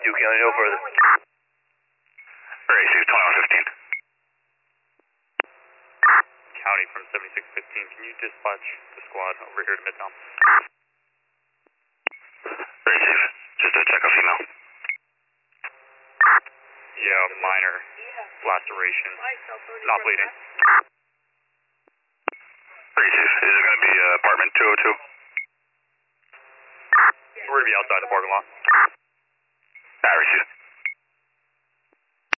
Duke County, no further. Race 2115. County from 7615, can you dispatch the squad over here to Midtown? Race just to check a female. Yeah, minor laceration, not bleeding. Race is it going to be apartment 202? We're going to be outside the parking lot. Race